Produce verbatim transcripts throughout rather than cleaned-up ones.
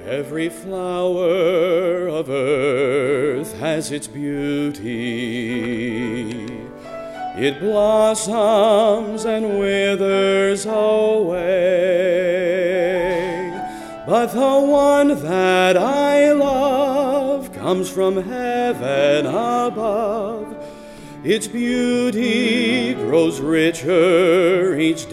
Every flower of earth has its beauty. It blossoms and withers away. But the one that I love comes from heaven above. Its beauty grows richer each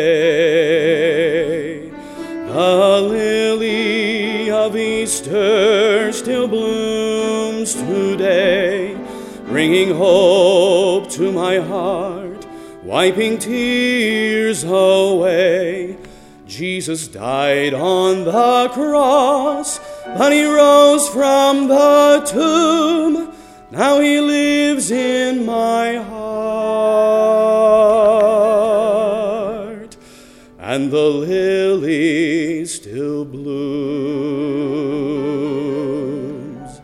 day. The lily of Easter still blooms today, bringing hope to my heart, wiping tears away. Jesus died on the cross, but he rose from the tomb. Now he lives in my heart, and the lily still blooms.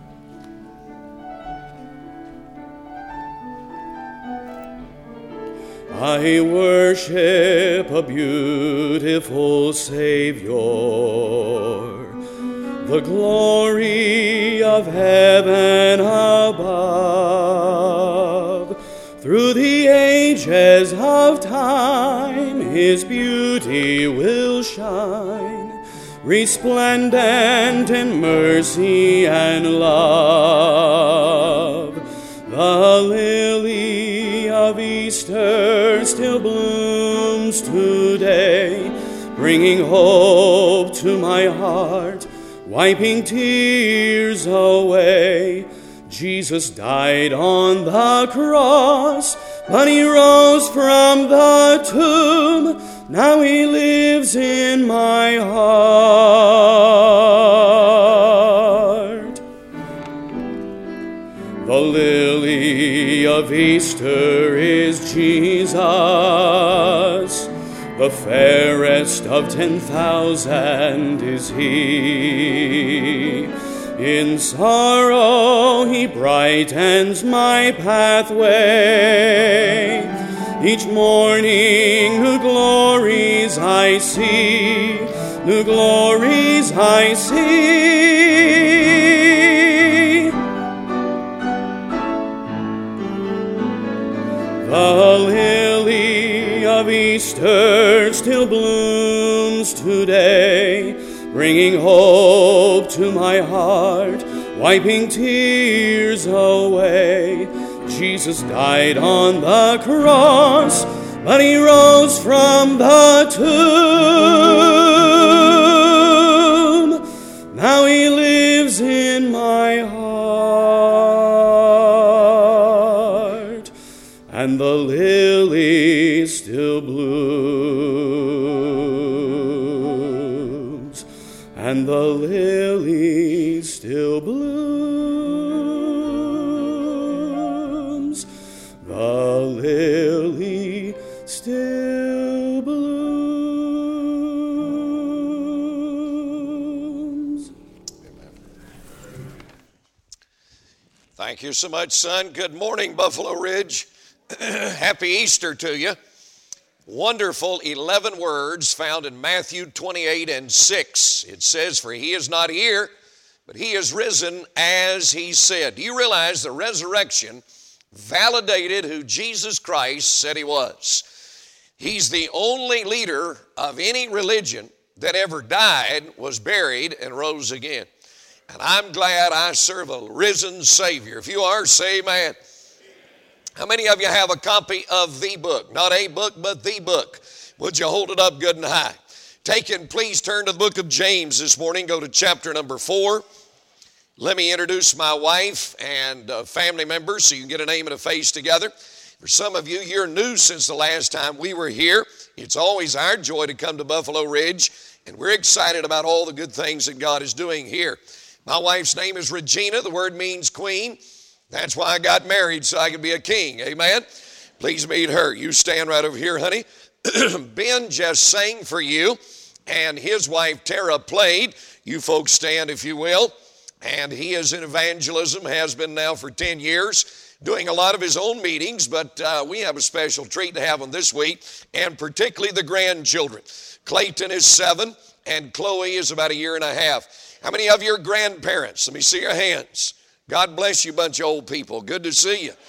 I worship a beautiful Savior, the glory of heaven above. Through the ages of time, his beauty will shine, resplendent in mercy and love. The lily of Easter still blooms today, bringing hope to my heart, wiping tears away. Jesus died on the cross, but he rose from the tomb. Now he lives in my heart. The lily of Easter is Jesus, the fairest of ten thousand is he. In sorrow he brightens my pathway. Each morning new glories I see, new glories I see. The lily of Easter still blooms today, bringing hope to my heart, wiping tears away. Jesus died on the cross, but he rose from the tomb. Now he lives in my heart, and the lily still blooms, and the lily still blooms, the lily still blooms. Amen. Thank you so much, son. Good morning, Buffalo Ridge. Happy Easter to you. Wonderful eleven words found in Matthew twenty-eight and six. It says, "For he is not here, but he is risen as he said." Do you realize the resurrection validated who Jesus Christ said he was? He's the only leader of any religion that ever died, was buried, and rose again. And I'm glad I serve a risen Savior. If you are, say amen. How many of you have a copy of the book? Not a book, but the book. Would you hold it up good and high? Take it and please turn to the book of James this morning. Go to chapter number four. Let me introduce my wife and uh, family members so you can get a name and a face together. For some of you, you're new since the last time we were here. It's always our joy to come to Buffalo Ridge, and we're excited about all the good things that God is doing here. My wife's name is Regina. The word means queen. That's why I got married, so I could be a king. Amen? Please meet her. You stand right over here, honey. Ben just sang for you, and his wife Tara played. You folks stand, if you will. And he is in evangelism, has been now for ten years, doing a lot of his own meetings, but uh, we have a special treat to have him this week, and particularly the grandchildren. Clayton is seven, and Chloe is about a year and a half. How many of you are grandparents? Let me see your hands. God bless you, bunch of old people. Good to see you.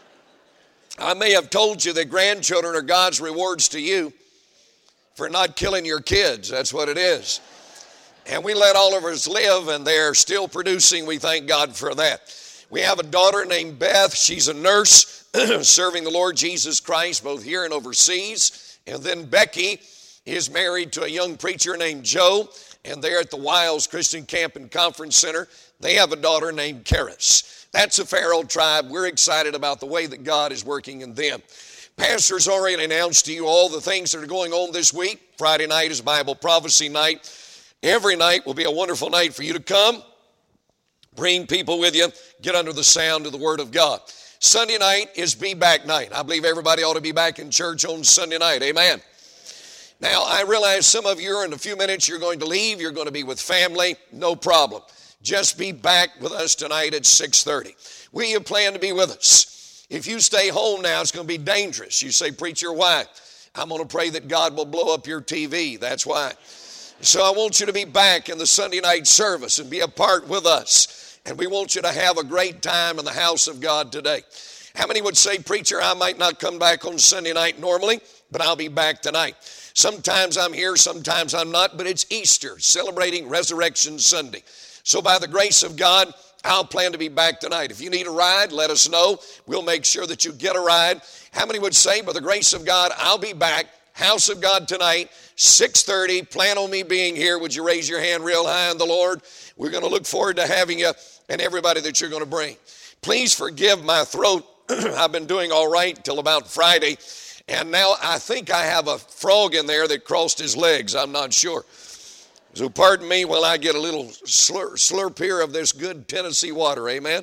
I may have told you that grandchildren are God's rewards to you for not killing your kids. That's what it is. And we let all of us live, and they're still producing. We thank God for that. We have a daughter named Beth. She's a nurse serving the Lord Jesus Christ both here and overseas. And then Becky is married to a young preacher named Joe, and they're at the Wiles Christian Camp and Conference Center. They have a daughter named Karis. That's a fair old tribe. We're excited about the way that God is working in them. Pastor's already announced to you all the things that are going on this week. Friday night is Bible prophecy night. Every night will be a wonderful night for you to come. Bring people with you. Get under the sound of the Word of God. Sunday night is Be Back night. I believe everybody ought to be back in church on Sunday night. Amen. Now, I realize some of you are in a few minutes you're going to leave. You're going to be with family. No problem. Just be back with us tonight at six thirty. We have planned to be with us. If you stay home now, it's going to be dangerous. You say, preacher, why? I'm going to pray that God will blow up your T V. That's why. So I want you to be back in the Sunday night service and be a part with us. And we want you to have a great time in the house of God today. How many would say, preacher, I might not come back on Sunday night normally, but I'll be back tonight. Sometimes I'm here, sometimes I'm not, but it's Easter, celebrating Resurrection Sunday. So by the grace of God, I'll plan to be back tonight. If you need a ride, let us know. We'll make sure that you get a ride. How many would say, by the grace of God, I'll be back, house of God tonight, six thirty. Plan on me being here. Would you raise your hand real high in the Lord? We're going to look forward to having you and everybody that you're going to bring. Please forgive my throat. I've been doing all right till about Friday. And now I think I have a frog in there that crossed his legs. I'm not sure. So pardon me while I get a little slur, slurp here of this good Tennessee water. Amen.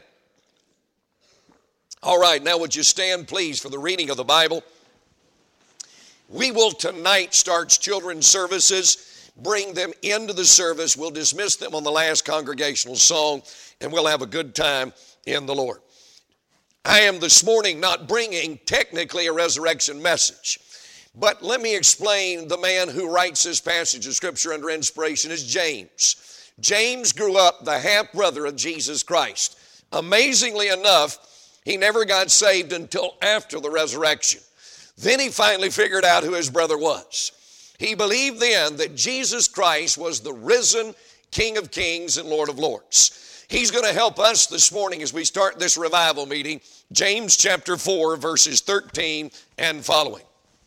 All right, now would you stand, please, for the reading of the Bible. We will tonight start children's services, bring them into the service. We'll dismiss them on the last congregational song, and we'll have a good time in the Lord. I am this morning not bringing technically a resurrection message, but let me explain. The man who writes this passage of Scripture under inspiration is James. James grew up the half-brother of Jesus Christ. Amazingly enough, he never got saved until after the resurrection. Then he finally figured out who his brother was. He believed then that Jesus Christ was the risen King of Kings and Lord of Lords. He's going to help us this morning as we start this revival meeting. James chapter four, verses thirteen and following.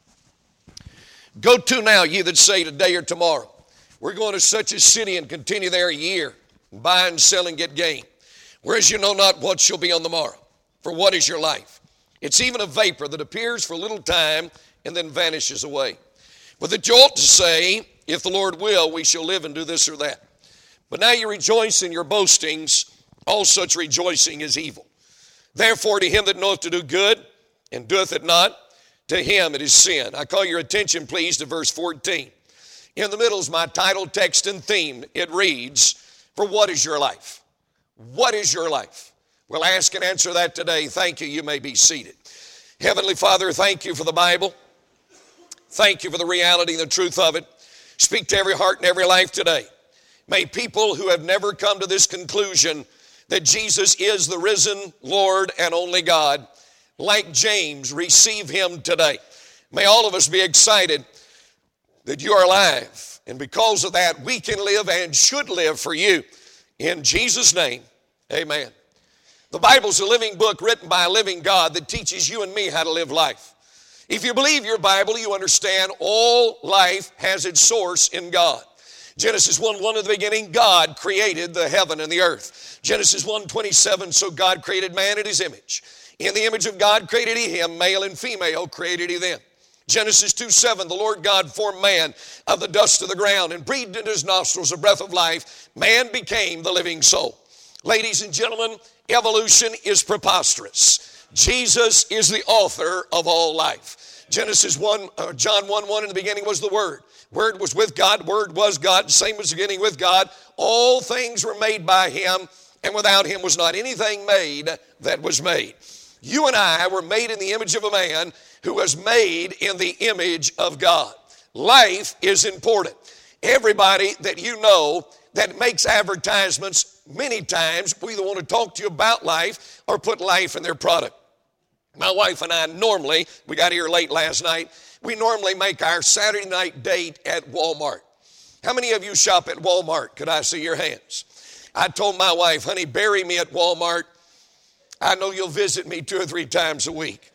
Go to now, ye that say today or tomorrow, we're going to such a city and continue there a year, buy and sell and get gain. Whereas you know not what shall be on the morrow. For what is your life? It's even a vapor that appears for a little time and then vanishes away. But that you ought to say, if the Lord will, we shall live and do this or that. But now you rejoice in your boastings. All such rejoicing is evil. Therefore to him that knoweth to do good and doeth it not, to him it is sin. I call your attention, please, to verse fourteen. In the middle is my title, text, and theme. It reads, for what is your life? What is your life? We'll ask and answer that today. Thank you. You may be seated. Heavenly Father, thank you for the Bible. Thank you for the reality and the truth of it. Speak to every heart and every life today. May people who have never come to this conclusion that Jesus is the risen Lord and only God, like James, receive him today. May all of us be excited that you are alive. And because of that, we can live and should live for you. In Jesus' name, amen. The Bible's a living book written by a living God that teaches you and me how to live life. If you believe your Bible, you understand all life has its source in God. Genesis one one, in the beginning, God created the heaven and the earth. Genesis one twenty-seven, so God created man in his image. In the image of God created he him, male and female created he them. Genesis two seven, the Lord God formed man of the dust of the ground and breathed into his nostrils a breath of life. Man became the living soul. Ladies and gentlemen, evolution is preposterous. Jesus is the author of all life. Genesis one, uh, John one one, in the beginning was the Word. Word was with God, Word was God, same was the beginning with God. All things were made by him, and without him was not anything made that was made. You and I were made in the image of a man who was made in the image of God. Life is important. Everybody that you know that makes advertisements many times we either want to talk to you about life or put life in their product. My wife and I normally, we got here late last night, we normally make our Saturday night date at Walmart. How many of you shop at Walmart? Could I see your hands? I told my wife, honey, bury me at Walmart. I know you'll visit me two or three times a week.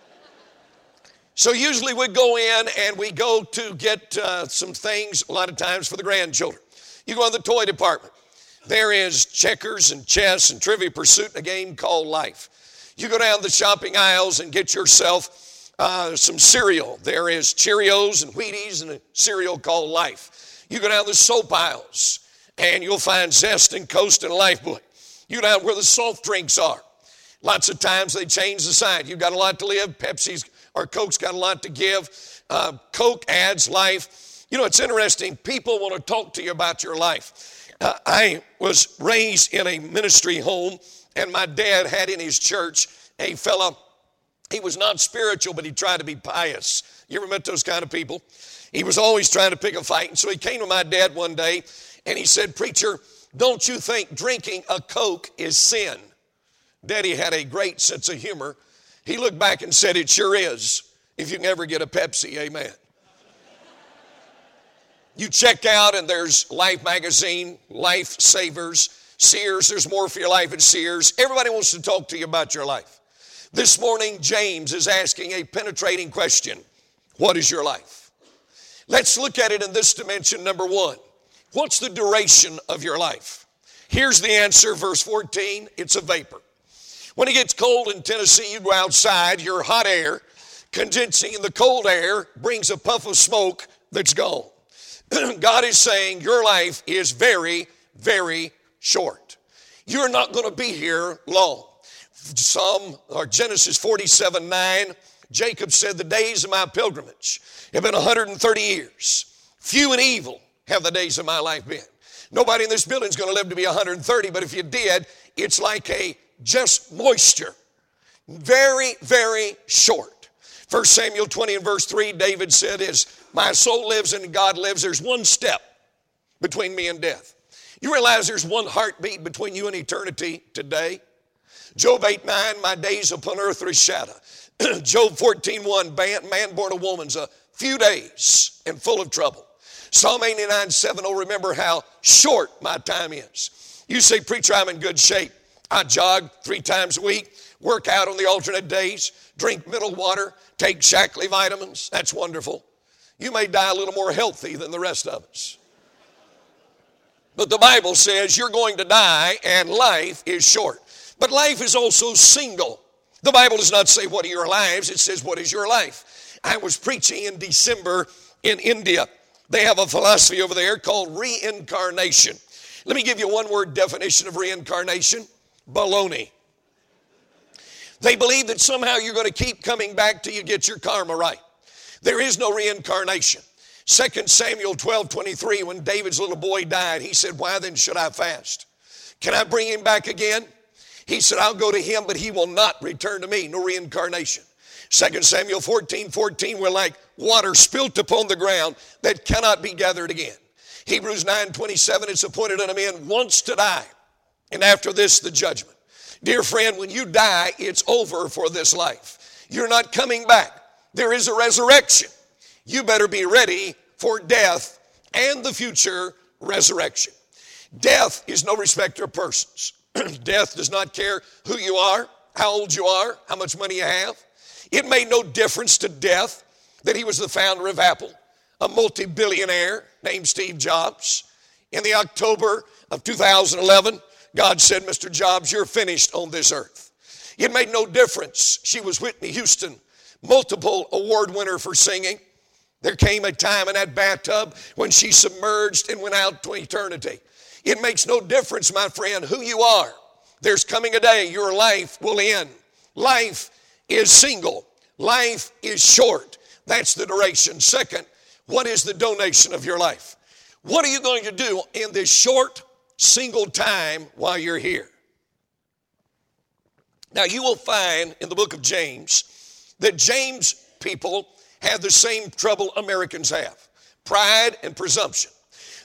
So usually we go in and we go to get uh, some things a lot of times for the grandchildren. You go in the toy department. There is checkers and chess and Trivia Pursuit and a game called Life. You go down the shopping aisles and get yourself uh, some cereal. There is Cheerios and Wheaties and a cereal called Life. You go down the soap aisles and you'll find Zest and Coast and Lifebuoy. You go down where the soft drinks are. Lots of times they change the sign. You've got a lot to live. Pepsi's or Coke's got a lot to give. Uh, Coke adds life. You know, it's interesting. People want to talk to you about your life. Uh, I was raised in a ministry home, and my dad had in his church a fella. He was not spiritual, but he tried to be pious. You ever met those kind of people? He was always trying to pick a fight. And so he came to my dad one day, and he said, preacher, don't you think drinking a Coke is sin? Daddy had a great sense of humor. He looked back and said, it sure is, if you can ever get a Pepsi, amen. You check out and there's Life Magazine, Life Savers, Sears, there's more for your life at Sears. Everybody wants to talk to you about your life. This morning, James is asking a penetrating question. What is your life? Let's look at it in this dimension, number one. What's the duration of your life? Here's the answer, verse fourteen, it's a vapor. When it gets cold in Tennessee, you go outside, your hot air condensing in the cold air brings a puff of smoke that's gone. God is saying your life is very, very short. You're not going to be here long. Psalm or Genesis forty-seven nine, Jacob said, the days of my pilgrimage have been one hundred thirty years. Few and evil have the days of my life been. Nobody in this building is going to live to be one hundred thirty, but if you did, it's like a just moisture. Very, very short. First Samuel twenty and verse three, David said, as my soul lives and God lives, there's one step between me and death. You realize there's one heartbeat between you and eternity today? Job eight nine, my days upon earth are a shadow. Job fourteen one, man born of woman's a few days and full of trouble. Psalm eighty-nine seven, oh, remember how short my time is. You say, preacher, I'm in good shape. I jog three times a week, work out on the alternate days, drink mineral water, take Shaklee vitamins. That's wonderful. You may die a little more healthy than the rest of us. But the Bible says you're going to die and life is short. But life is also single. The Bible does not say what are your lives, it says what is your life. I was preaching in December in India. They have a philosophy over there called reincarnation. Let me give you one word definition of reincarnation. Baloney. They believe that somehow you're going to keep coming back till you get your karma right. There is no reincarnation. Second Samuel twelve twenty-three, when David's little boy died, he said, why then should I fast? Can I bring him back again? He said, I'll go to him, but he will not return to me. No reincarnation. Second Samuel fourteen fourteen, we're like water spilt upon the ground that cannot be gathered again. Hebrews nine twenty-seven, it's appointed unto men once to die, and after this, the judgment. Dear friend, when you die, it's over for this life. You're not coming back. There is a resurrection. You better be ready for death and the future resurrection. Death is no respecter of persons. Death does not care who you are, how old you are, how much money you have. It made no difference to death that he was the founder of Apple, a multi-billionaire named Steve Jobs. In the October of two thousand eleven, God said, Mister Jobs, you're finished on this earth. It made no difference. She was Whitney Houston, multiple award winner for singing. There came a time in that bathtub when she submerged and went out to eternity. It makes no difference, my friend, who you are. There's coming a day your life will end. Life is single. Life is short. That's the duration. Second, what is the donation of your life? What are you going to do in this short, single time while you're here? Now, you will find in the book of James that James people have the same trouble Americans have. Pride and presumption.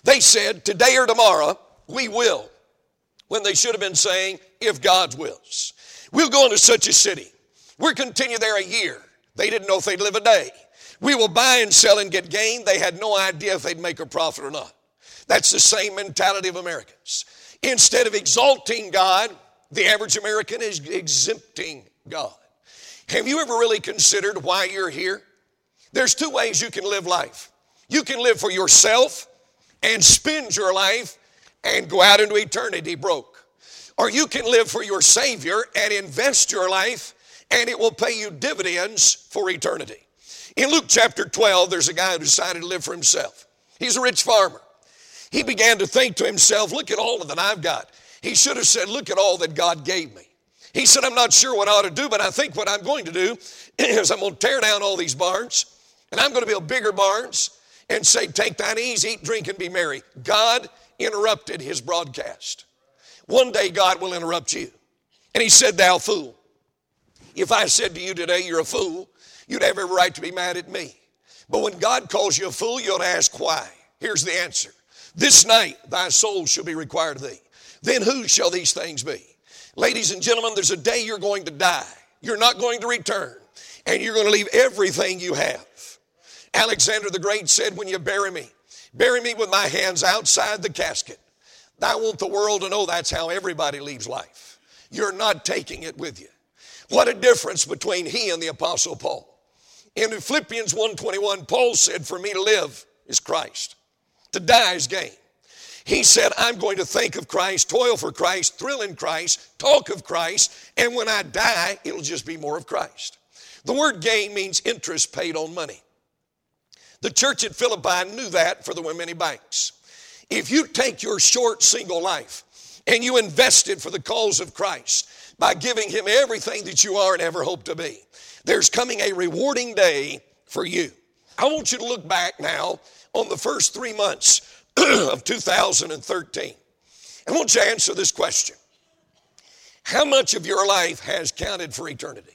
They said, today or tomorrow, we will, when they should have been saying, if God wills. We'll go into such a city. We'll continue there a year. They didn't know if they'd live a day. We will buy and sell and get gain. They had no idea if they'd make a profit or not. That's the same mentality of Americans. Instead of exalting God, the average American is exempting God. Have you ever really considered why you're here? There's two ways you can live life. You can live for yourself and spend your life and go out into eternity broke. Or you can live for your Savior and invest your life and it will pay you dividends for eternity. In Luke chapter twelve, there's a guy who decided to live for himself. He's a rich farmer. He began to think to himself, look at all that I've got. He should have said, look at all that God gave me. He said, I'm not sure what I ought to do, but I think what I'm going to do is I'm going to tear down all these barns and I'm going to build bigger barns and say, take thine ease, eat, drink, and be merry. God interrupted his broadcast. One day God will interrupt you. And he said, thou fool. If I said to you today, you're a fool, you'd have every right to be mad at me. But when God calls you a fool, you ought to ask why. Here's the answer. This night thy soul shall be required of thee. Then whose shall these things be? Ladies and gentlemen, there's a day you're going to die. You're not going to return. And you're going to leave everything you have. Alexander the Great said, when you bury me, bury me with my hands outside the casket. I want the world to know that's how everybody leaves life. You're not taking it with you. What a difference between he and the Apostle Paul. In Philippians one twenty-one, Paul said, for me to live is Christ. To die is gain. He said, I'm going to think of Christ, toil for Christ, thrill in Christ, talk of Christ, and when I die, it'll just be more of Christ. The word gain means interest paid on money. The church at Philippi knew that for the many banks. If you take your short single life and you invest it for the cause of Christ by giving him everything that you are and ever hope to be, there's coming a rewarding day for you. I want you to look back now on the first three months of two thousand thirteen. I want you to answer this question. How much of your life has counted for eternity?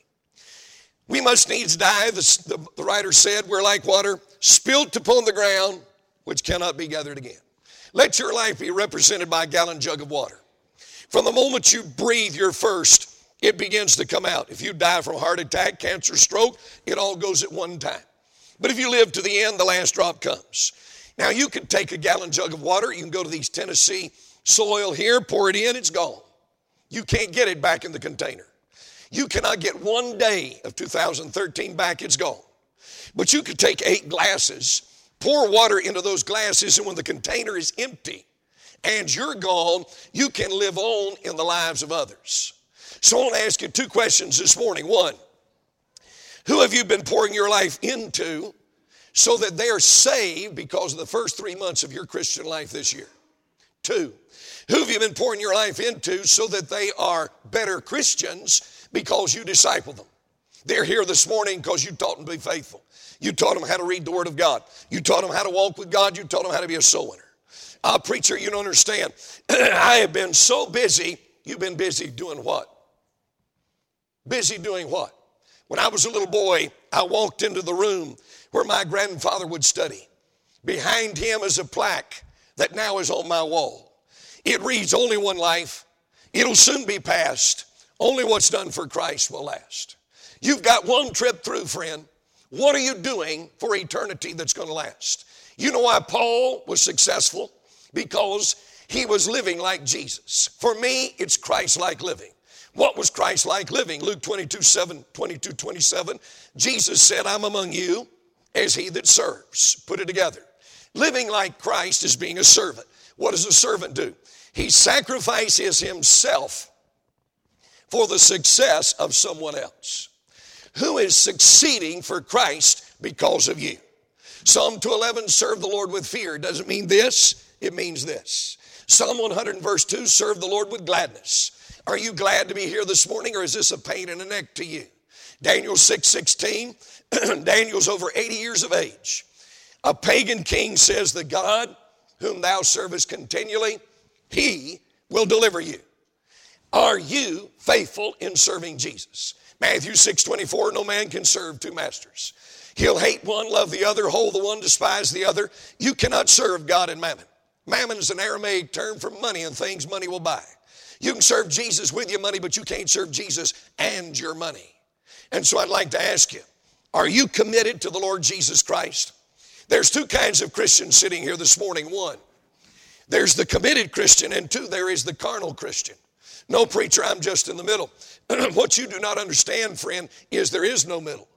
We must needs die, the, the, the writer said, we're like water spilt upon the ground, which cannot be gathered again. Let your life be represented by a gallon jug of water. From the moment you breathe your first, it begins to come out. If you die from a heart attack, cancer, stroke, it all goes at one time. But if you live to the end, the last drop comes. Now you can take a gallon jug of water, you can go to these Tennessee soil here, pour it in, it's gone. You can't get it back in the container. You cannot get one day of two thousand thirteen back, it's gone. But you could take eight glasses, pour water into those glasses, and when the container is empty and you're gone, you can live on in the lives of others. So I want to ask you two questions this morning. One, who have you been pouring your life into so that they're saved because of the first three months of your Christian life this year? Two, who have you been pouring your life into so that they are better Christians because you disciple them? They're here this morning because you taught them to be faithful. You taught them how to read the Word of God. You taught them how to walk with God. You taught them how to be a soul winner. Ah, preacher, you don't understand. I have been so busy. You've been busy doing what? Busy doing what? When I was a little boy, I walked into the room where my grandfather would study. Behind him is a plaque that now is on my wall. It reads, only one life. It'll soon be past. Only what's done for Christ will last. You've got one trip through, friend. What are you doing for eternity that's going to last? You know why Paul was successful? Because he was living like Jesus. For me, it's Christ-like living. What was Christ-like living? Luke twenty-two, seven, twenty-two, twenty-seven. Jesus said, I'm among you as he that serves. Put it together. Living like Christ is being a servant. What does a servant do? He sacrifices himself for the success of someone else. Who is succeeding for Christ because of you? Psalm two eleven, serve the Lord with fear. Doesn't mean this, it means this. Psalm one hundred verse two, serve the Lord with gladness. Are you glad to be here this morning, or is this a pain in the neck to you? Daniel six sixteen, Daniel's over eighty years of age. A pagan king says, the God whom thou servest continually, he will deliver you. Are you faithful in serving Jesus? Matthew six twenty-four, no man can serve two masters. He'll hate one, love the other, hold the one, despise the other. You cannot serve God and mammon. Mammon's an Aramaic term for money and things money will buy. You can serve Jesus with your money, but you can't serve Jesus and your money. And so I'd like to ask you, are you committed to the Lord Jesus Christ? There's two kinds of Christians sitting here this morning. One, there's the committed Christian, and two, there is the carnal Christian. No, preacher, I'm just in the middle. What you do not understand, friend, is there is no middle.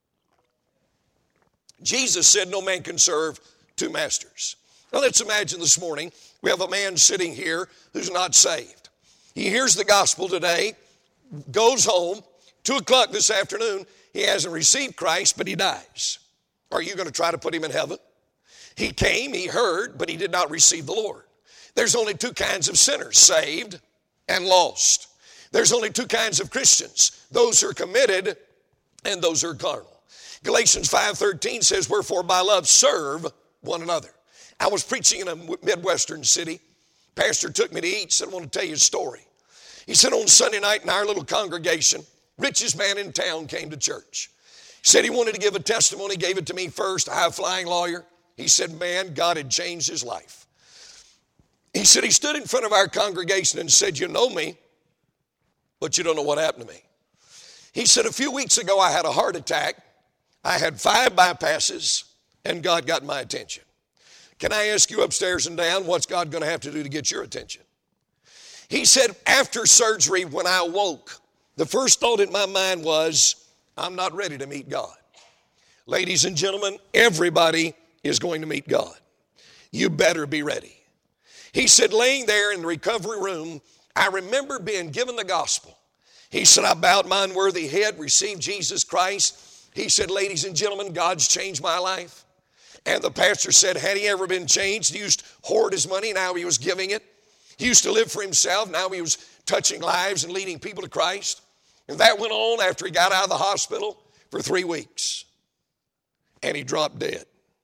Jesus said no man can serve two masters. Now let's imagine this morning we have a man sitting here who's not saved. He hears the gospel today, goes home, two o'clock this afternoon, he hasn't received Christ, but he dies. Are you going to try to put him in heaven? He came, he heard, but he did not receive the Lord. There's only two kinds of sinners, saved and lost. There's only two kinds of Christians, those who are committed and those who are carnal. Galatians five thirteen says, wherefore by love serve one another. I was preaching in a Midwestern city. Pastor took me to eat, said, I want to tell you a story. He said on Sunday night in our little congregation, richest man in town came to church. He said he wanted to give a testimony, gave it to me first, a high-flying lawyer. He said, man, God had changed his life. He said he stood in front of our congregation and said, you know me, but you don't know what happened to me. He said, a few weeks ago I had a heart attack. I had five bypasses, and God got my attention. Can I ask you upstairs and down, what's God going to have to do to get your attention? He said, after surgery, when I awoke, the first thought in my mind was, I'm not ready to meet God. Ladies and gentlemen, everybody is going to meet God. You better be ready. He said, laying there in the recovery room, I remember being given the gospel. He said, I bowed my unworthy head, received Jesus Christ. He said, ladies and gentlemen, God's changed my life. And the pastor said, had he ever been changed? He used to hoard his money, now he was giving it. He used to live for himself, now he was touching lives and leading people to Christ. And that went on after he got out of the hospital for three weeks. And he dropped dead.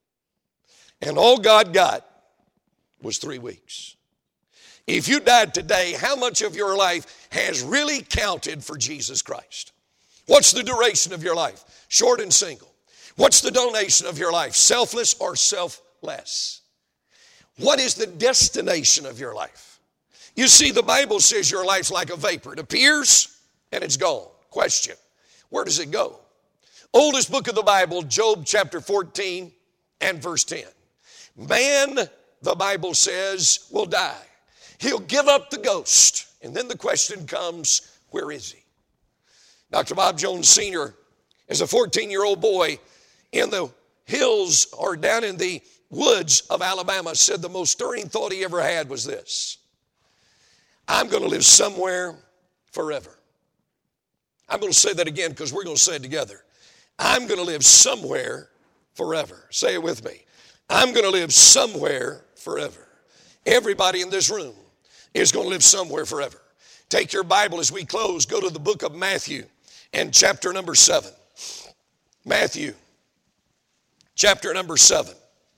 And all God got was three weeks. If you died today, how much of your life has really counted for Jesus Christ? What's the duration of your life? Short and single. What's the donation of your life? Selfless or selfless? What is the destination of your life? You see, the Bible says your life's like a vapor. It appears and it's gone. Question, where does it go? Oldest book of the Bible, Job chapter fourteen and verse ten. Man, the Bible says, will die. He'll give up the ghost. And then the question comes, where is he? Doctor Bob Jones Senior, as a fourteen-year-old boy in the hills or down in the woods of Alabama, said the most stirring thought he ever had was this: I'm going to live somewhere forever. I'm going to say that again because we're going to say it together. I'm going to live somewhere forever. Say it with me. I'm going to live somewhere forever. Everybody in this room is going to live somewhere forever. Take your Bible as we close. Go to the book of Matthew and chapter number seven. Matthew, chapter number seven.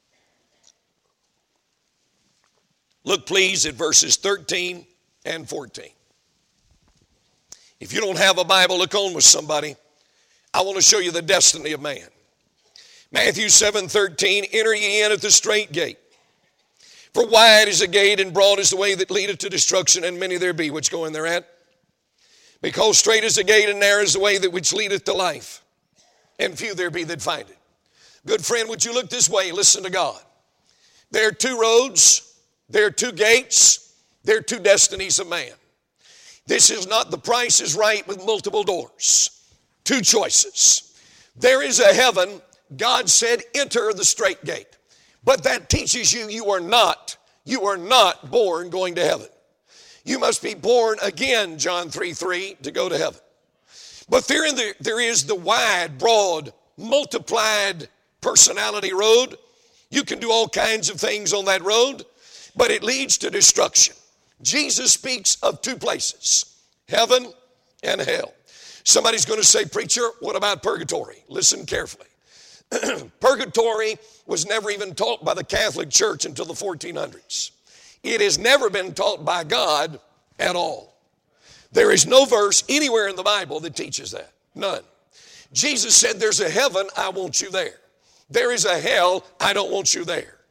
Look please at verses thirteen and fourteen. If you don't have a Bible, look on with somebody. I want to show you the destiny of man. Matthew seven thirteen, enter ye in at the straight gate. For wide is the gate and broad is the way that leadeth to destruction, and many there be which go in thereat. Because straight is the gate and narrow is the way that which leadeth to life, and few there be that find it. Good friend, would you look this way? Listen to God. There are two roads, there are two gates, there are two destinies of man. This is not The Price is Right with multiple doors. Two choices. There is a heaven. God said, enter the straight gate. But that teaches you you are not, you are not born going to heaven. You must be born again, John three three, to go to heaven. But there, in the, there is the wide, broad, multiplied personality road. You can do all kinds of things on that road, but it leads to destruction. Jesus speaks of two places, heaven and hell. Somebody's going to say, preacher, what about purgatory? Listen carefully. Purgatory was never even taught by the Catholic Church until the fourteen hundreds. It has never been taught by God at all. There is no verse anywhere in the Bible that teaches that. None. Jesus said, there's a heaven, I want you there. There is a hell, I don't want you there.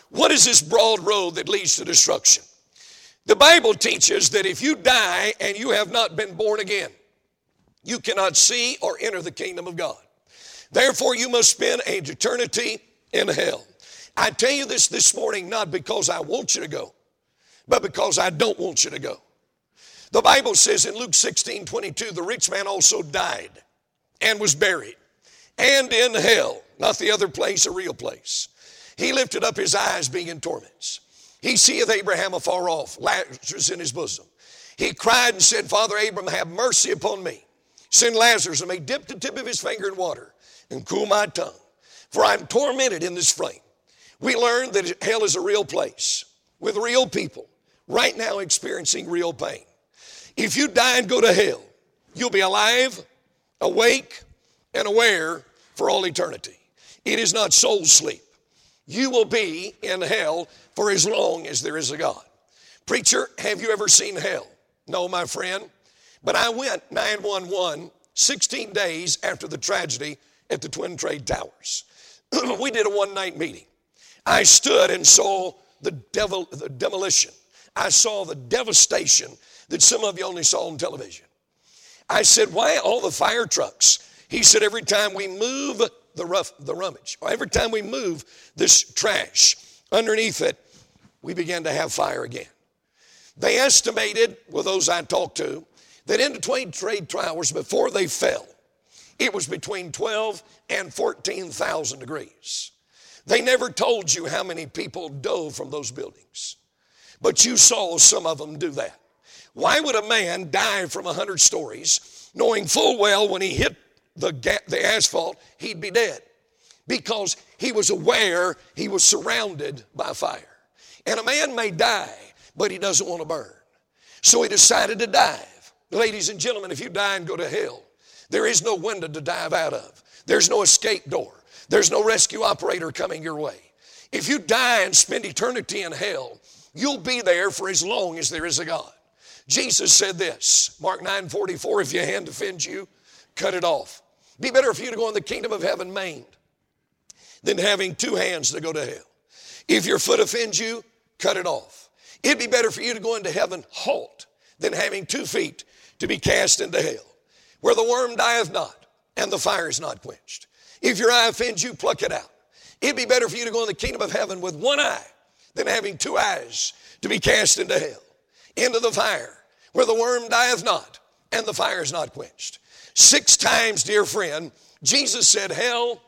What is this broad road that leads to destruction? The Bible teaches that if you die and you have not been born again, you cannot see or enter the kingdom of God. Therefore, you must spend an eternity in hell. I tell you this this morning not because I want you to go, but because I don't want you to go. The Bible says in Luke sixteen twenty-two, the rich man also died and was buried, and in hell, not the other place, a real place. He lifted up his eyes being in torments. He seeth Abraham afar off, Lazarus in his bosom. He cried and said, Father Abraham, have mercy upon me. Send Lazarus and may dip the tip of his finger in water and cool my tongue, for I'm tormented in this flame. We learned that hell is a real place with real people right now experiencing real pain. If you die and go to hell, you'll be alive, awake, and aware for all eternity. It is not soul sleep. You will be in hell for as long as there is a God. Preacher, have you ever seen hell? No, my friend. But I went nine one one sixteen days after the tragedy at the Twin Trade Towers. We did a one-night meeting. I stood and saw the, devil, the demolition. I saw the devastation that some of you only saw on television. I said, why all the fire trucks? He said, every time we move the rough, the rummage, or every time we move this trash underneath it, we began to have fire again. They estimated, with those I talked to, that in the Twin Trade Towers, before they fell, it was between twelve and fourteen thousand degrees. They never told you how many people dove from those buildings, but you saw some of them do that. Why would a man die from one hundred stories knowing full well when he hit the, ga- the asphalt, he'd be dead? Because he was aware he was surrounded by fire. And a man may die, but he doesn't want to burn. So he decided to dive. Ladies and gentlemen, if you die and go to hell, there is no window to dive out of. There's no escape door. There's no rescue operator coming your way. If you die and spend eternity in hell, you'll be there for as long as there is a God. Jesus said this, Mark nine forty-four, if your hand offends you, cut it off. Be better for you to go in the kingdom of heaven maimed than having two hands to go to hell. If your foot offends you, cut it off. It'd be better for you to go into heaven halt than having two feet to be cast into hell, where the worm dieth not and the fire is not quenched. If your eye offends you, pluck it out. It'd be better for you to go in the kingdom of heaven with one eye than having two eyes to be cast into hell, into the fire, where the worm dieth not and the fire is not quenched. Six times, dear friend, Jesus said hell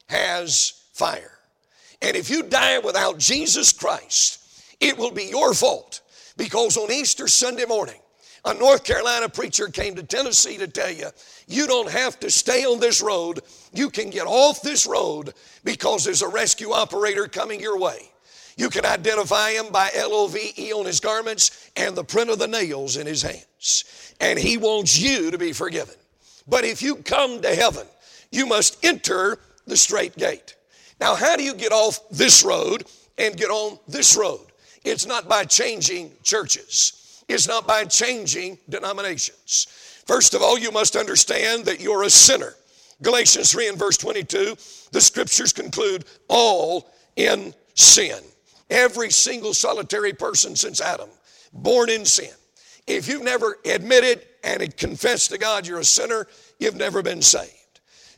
has fire. And if you die without Jesus Christ, it will be your fault, because on Easter Sunday morning, a North Carolina preacher came to Tennessee to tell you, you don't have to stay on this road. You can get off this road because there's a rescue operator coming your way. You can identify him by L O V E on his garments and the print of the nails in his hands. And he wants you to be forgiven. But if you come to heaven, you must enter the straight gate. Now, how do you get off this road and get on this road? It's not by changing churches. It's not by changing denominations. First of all, you must understand that you're a sinner. Galatians three and verse twenty-two, the scriptures conclude all in sin. Every single solitary person since Adam, born in sin. If you've never admitted and confessed to God you're a sinner, you've never been saved.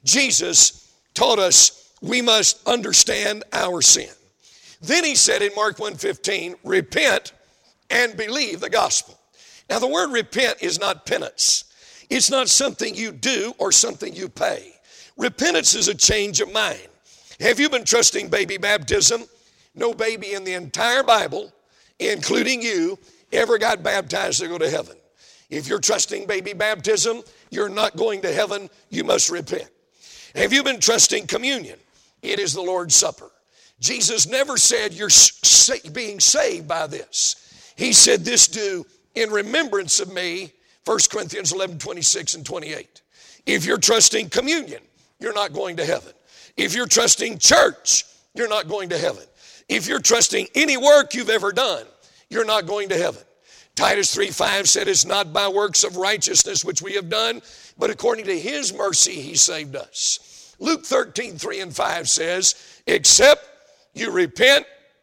Jesus taught us we must understand our sin. Then he said in Mark one fifteen, repent and believe the gospel. Now the word repent is not penance. It's not something you do or something you pay. Repentance is a change of mind. Have you been trusting baby baptism? No baby in the entire Bible, including you, ever got baptized to go to heaven. If you're trusting baby baptism, you're not going to heaven. You must repent. Have you been trusting communion? It is the Lord's Supper. Jesus never said you're being saved by this. He said this do in remembrance of me, First Corinthians eleven, twenty-six and twenty-eight. If you're trusting communion, you're not going to heaven. If you're trusting church, you're not going to heaven. If you're trusting any work you've ever done, you're not going to heaven. Titus three five said, it's not by works of righteousness which we have done, but according to his mercy he saved us. Luke thirteen, three and five says, except you repent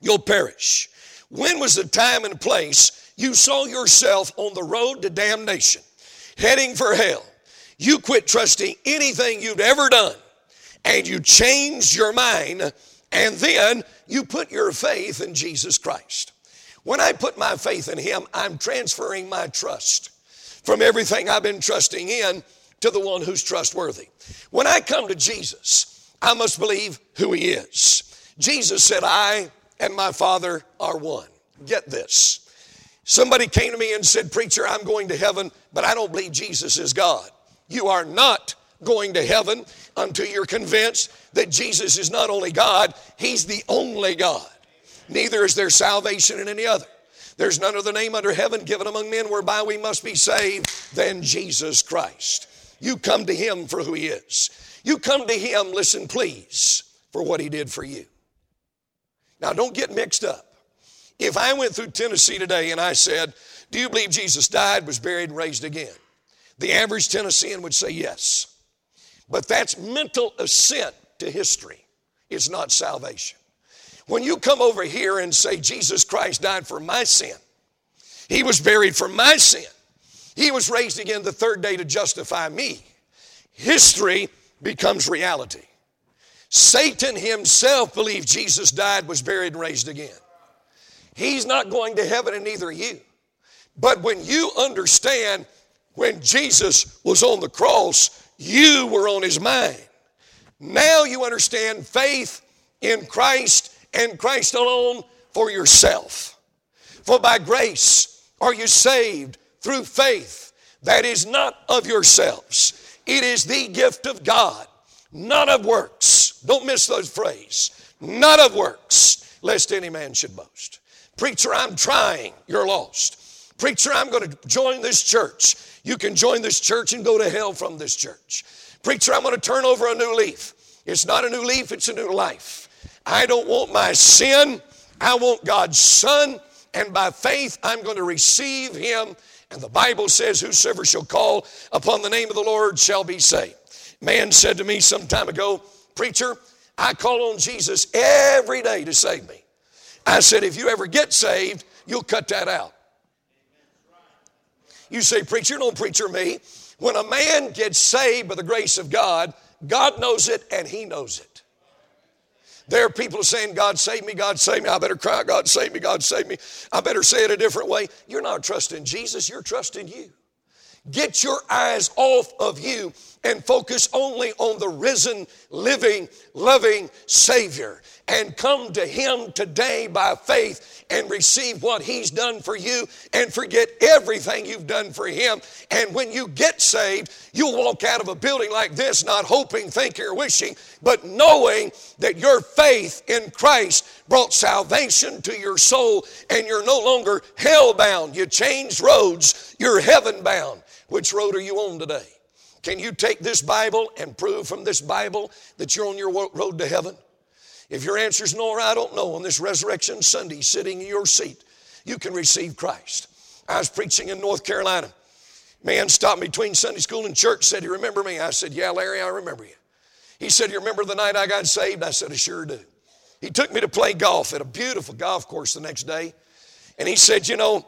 you'll perish. When was the time and place you saw yourself on the road to damnation, heading for hell? You quit trusting anything you'd ever done, and you changed your mind, and then you put your faith in Jesus Christ. When I put my faith in Him, I'm transferring my trust from everything I've been trusting in to the one who's trustworthy. When I come to Jesus, I must believe who He is. Jesus said, I and my Father are one. Get this. Somebody came to me and said, preacher, I'm going to heaven, but I don't believe Jesus is God. You are not going to heaven until you're convinced that Jesus is not only God, He's the only God. Neither is there salvation in any other. There's none other name under heaven given among men whereby we must be saved than Jesus Christ. You come to Him for who He is. You come to Him, listen please, for what He did for you. Now don't get mixed up. If I went through Tennessee today and I said, do you believe Jesus died, was buried, and raised again? The average Tennessean would say yes. But that's mental assent to history. It's not salvation. When you come over here and say Jesus Christ died for my sin, He was buried for my sin, He was raised again the third day to justify me, history becomes reality. Satan himself believed Jesus died, was buried, and raised again. He's not going to heaven, and neither are you. But when you understand when Jesus was on the cross, you were on His mind. Now you understand faith in Christ and Christ alone for yourself. For by grace are you saved through faith. That is not of yourselves. It is the gift of God, not of works. Don't miss those phrases. Not of works, lest any man should boast. Preacher, I'm trying. You're lost. Preacher, I'm going to join this church. You can join this church and go to hell from this church. Preacher, I'm going to turn over a new leaf. It's not a new leaf, it's a new life. I don't want my sin. I want God's Son. And by faith, I'm going to receive Him. And the Bible says, whosoever shall call upon the name of the Lord shall be saved. Man said to me some time ago, preacher, I call on Jesus every day to save me. I said, if you ever get saved, you'll cut that out. You say, preacher, don't preacher me. When a man gets saved by the grace of God, God knows it and He knows it. There are people saying, God save me, God save me. I better cry, God save me, God save me. I better say it a different way. You're not trusting Jesus, you're trusting you. Get your eyes off of you and focus only on the risen, living, loving Savior. And come to Him today by faith and receive what He's done for you and forget everything you've done for Him. And when you get saved, you'll walk out of a building like this not hoping, thinking, or wishing, but knowing that your faith in Christ brought salvation to your soul and you're no longer hell-bound. You changed roads, you're heaven-bound. Which road are you on today? Can you take this Bible and prove from this Bible that you're on your road to heaven? If your answer is no or I don't know, on this Resurrection Sunday, sitting in your seat, you can receive Christ. I was preaching in North Carolina. Man stopped me between Sunday school and church, said, you remember me? I said, yeah, Larry, I remember you. He said, you remember the night I got saved? I said, I sure do. He took me to play golf at a beautiful golf course the next day. And he said, you know,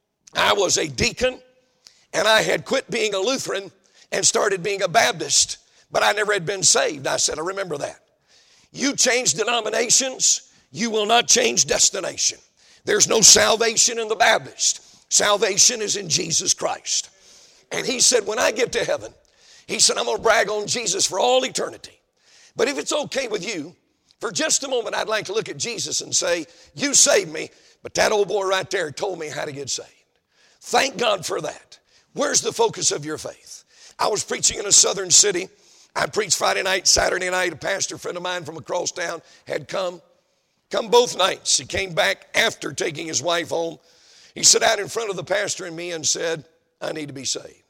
I was a deacon and I had quit being a Lutheran and started being a Baptist, but I never had been saved. I said, I remember that. You change denominations, you will not change destination. There's no salvation in the Baptist. Salvation is in Jesus Christ. And he said, when I get to heaven, he said, I'm going to brag on Jesus for all eternity. But if it's okay with you, for just a moment, I'd like to look at Jesus and say, you saved me, but that old boy right there told me how to get saved. Thank God for that. Where's the focus of your faith? I was preaching in a southern city. I preached Friday night, Saturday night. A pastor friend of mine from across town had come. Come both nights. He came back after taking his wife home. He sat out in front of the pastor and me and said, I need to be saved.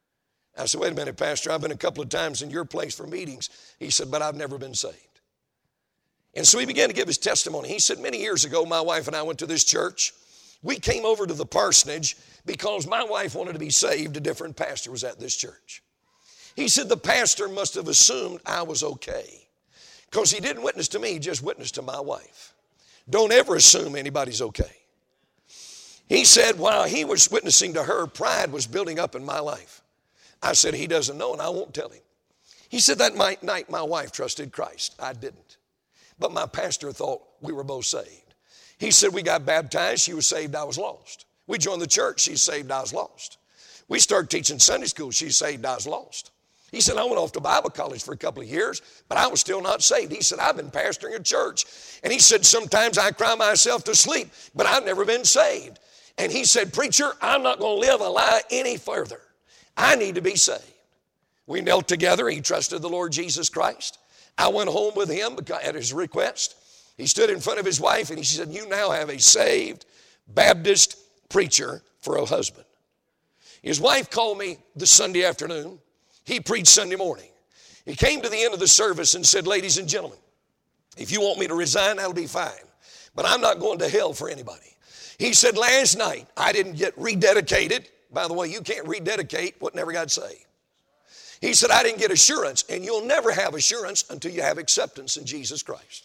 I said, wait a minute, Pastor, I've been a couple of times in your place for meetings. He said, but I've never been saved. And so he began to give his testimony. He said, many years ago, my wife and I went to this church. We came over to the parsonage because my wife wanted to be saved. A different pastor was at this church. He said the pastor must have assumed I was okay because he didn't witness to me, he just witnessed to my wife. Don't ever assume anybody's okay. He said while he was witnessing to her, pride was building up in my life. I said, he doesn't know and I won't tell him. He said that night my wife trusted Christ. I didn't. But my pastor thought we were both saved. He said we got baptized. She was saved. I was lost. We joined the church. She's saved. I was lost. We started teaching Sunday school. She's saved. I was lost. He said, I went off to Bible college for a couple of years, but I was still not saved. He said, I've been pastoring a church. And he said, sometimes I cry myself to sleep, but I've never been saved. And he said, preacher, I'm not going to live a lie any further. I need to be saved. We knelt together. He trusted the Lord Jesus Christ. I went home with him at his request. He stood in front of his wife and he said, you now have a saved Baptist preacher for a husband. His wife called me the Sunday afternoon. He preached Sunday morning. He came to the end of the service and said, ladies and gentlemen, if you want me to resign, that'll be fine. But I'm not going to hell for anybody. He said, last night I didn't get rededicated. By the way, you can't rededicate what never got saved. He said, I didn't get assurance, and you'll never have assurance until you have acceptance in Jesus Christ.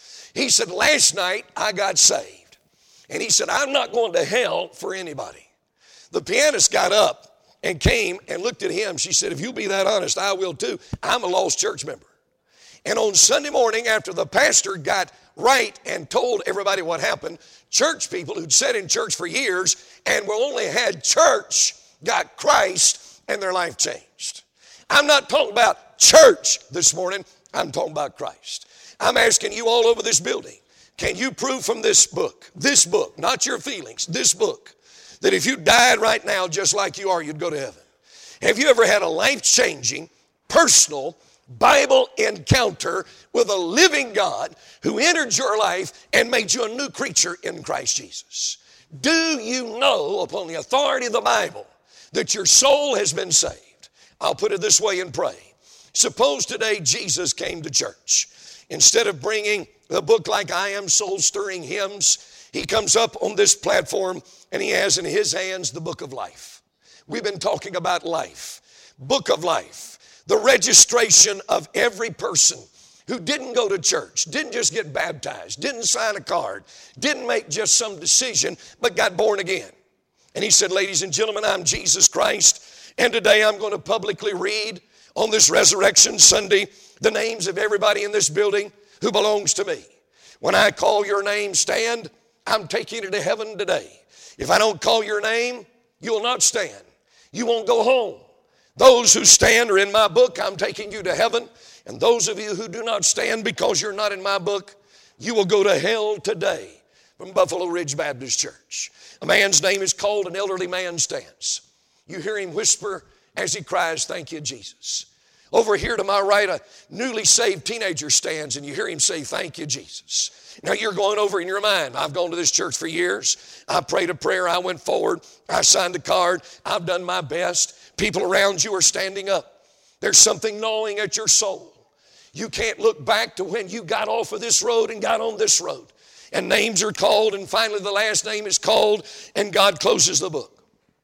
He said, last night I got saved. And he said, I'm not going to hell for anybody. The pianist got up and came and looked at him. She said, if you'll be that honest, I will too. I'm a lost church member. And on Sunday morning, after the pastor got right and told everybody what happened, church people who'd sat in church for years and were only had church got Christ and their life changed. I'm not talking about church this morning. I'm talking about Christ. I'm asking you all over this building, can you prove from this book, this book, not your feelings, this book, that if you died right now just like you are, you'd go to heaven? Have you ever had a life-changing, personal, Bible encounter with a living God who entered your life and made you a new creature in Christ Jesus? Do you know, upon the authority of the Bible, that your soul has been saved? I'll put it this way and pray. Suppose today Jesus came to church. Instead of bringing the book like I Am, soul-stirring hymns, he comes up on this platform and he has in his hands the book of life. We've been talking about life. Book of life. The registration of every person who didn't go to church, didn't just get baptized, didn't sign a card, didn't make just some decision, but got born again. And he said, ladies and gentlemen, I'm Jesus Christ, and today I'm going to publicly read on this Resurrection Sunday the names of everybody in this building who belongs to me. When I call your name, stand. I'm taking you to heaven today. If I don't call your name, you will not stand. You won't go home. Those who stand are in my book. I'm taking you to heaven. And those of you who do not stand because you're not in my book, you will go to hell today. From Buffalo Ridge Baptist Church. A man's name is called, an elderly man stands. You hear him whisper as he cries, thank you, Jesus. Over here to my right, a newly saved teenager stands and you hear him say, thank you, Jesus. Now you're going over in your mind, I've gone to this church for years. I prayed a prayer, I went forward, I signed a card, I've done my best. People around you are standing up. There's something gnawing at your soul. You can't look back to when you got off of this road and got on this road. And names are called, and finally the last name is called, and God closes the book.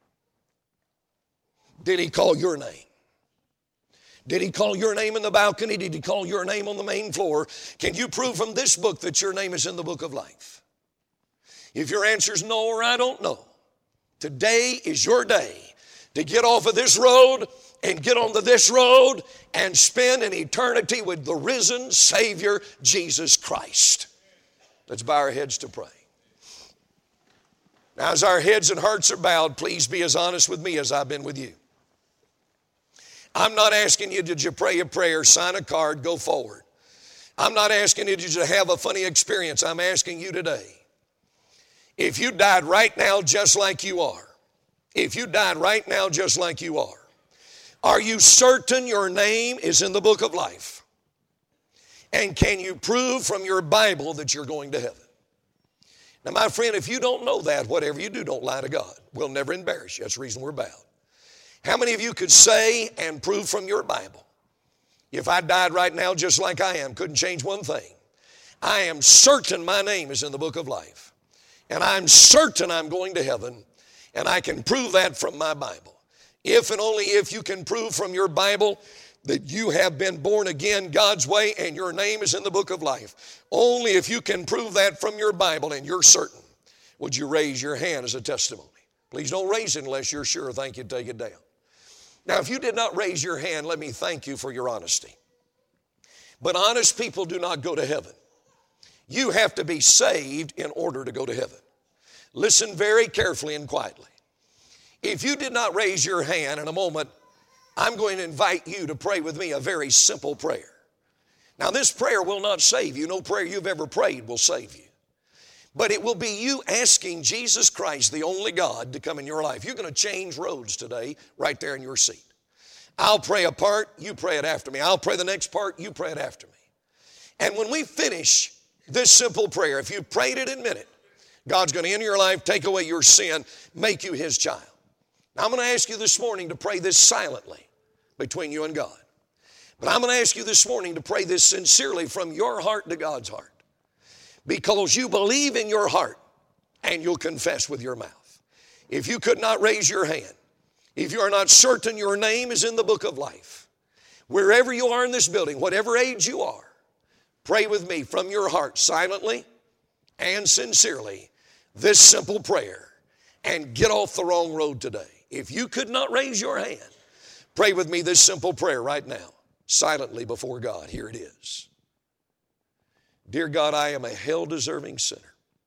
Did he call your name? Did he call your name in the balcony? Did he call your name on the main floor? Can you prove from this book that your name is in the book of life? If your answer is no or I don't know, today is your day to get off of this road and get onto this road and spend an eternity with the risen Savior, Jesus Christ. Let's bow our heads to pray. Now, as our heads and hearts are bowed, please be as honest with me as I've been with you. I'm not asking you, did you pray a prayer, sign a card, go forward. I'm not asking you, did you have a funny experience. I'm asking you today, if you died right now just like you are, if you died right now just like you are, are you certain your name is in the book of life? And can you prove from your Bible that you're going to heaven? Now, my friend, if you don't know that, whatever you do, don't lie to God. We'll never embarrass you. That's the reason we're bowed. How many of you could say and prove from your Bible, if I died right now just like I am, couldn't change one thing, I am certain my name is in the book of life, and I'm certain I'm going to heaven, and I can prove that from my Bible. If and only if you can prove from your Bible that you have been born again God's way and your name is in the book of life. Only if you can prove that from your Bible and you're certain, would you raise your hand as a testimony. Please don't raise it unless you're sure. Thank you. Take it down. Now, if you did not raise your hand, let me thank you for your honesty. But honest people do not go to heaven. You have to be saved in order to go to heaven. Listen very carefully and quietly. If you did not raise your hand, in a moment, I'm going to invite you to pray with me a very simple prayer. Now, this prayer will not save you. No prayer you've ever prayed will save you. But it will be you asking Jesus Christ, the only God, to come in your life. You're going to change roads today right there in your seat. I'll pray a part, you pray it after me. I'll pray the next part, you pray it after me. And when we finish this simple prayer, if you prayed it in a minute, God's going to enter your life, take away your sin, make you His child. Now, I'm going to ask you this morning to pray this silently between you and God. But I'm going to ask you this morning to pray this sincerely from your heart to God's heart. Because you believe in your heart and you'll confess with your mouth. If you could not raise your hand, if you are not certain your name is in the book of life, wherever you are in this building, whatever age you are, pray with me from your heart silently and sincerely this simple prayer and get off the wrong road today. If you could not raise your hand, pray with me this simple prayer right now, silently before God. Here it is. Dear God, I am a hell-deserving sinner.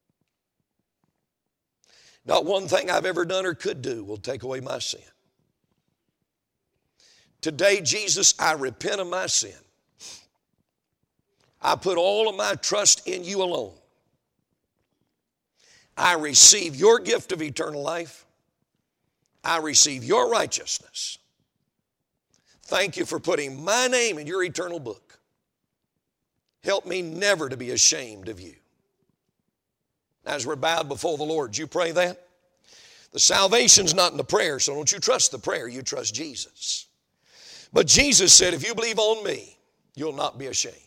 Not one thing I've ever done or could do will take away my sin. Today, Jesus, I repent of my sin. I put all of my trust in you alone. I receive your gift of eternal life. I receive your righteousness. Thank you for putting my name in your eternal book. Help me never to be ashamed of you. As we're bowed before the Lord, do you pray that? The salvation's not in the prayer, so don't you trust the prayer, you trust Jesus. But Jesus said, if you believe on me, you'll not be ashamed.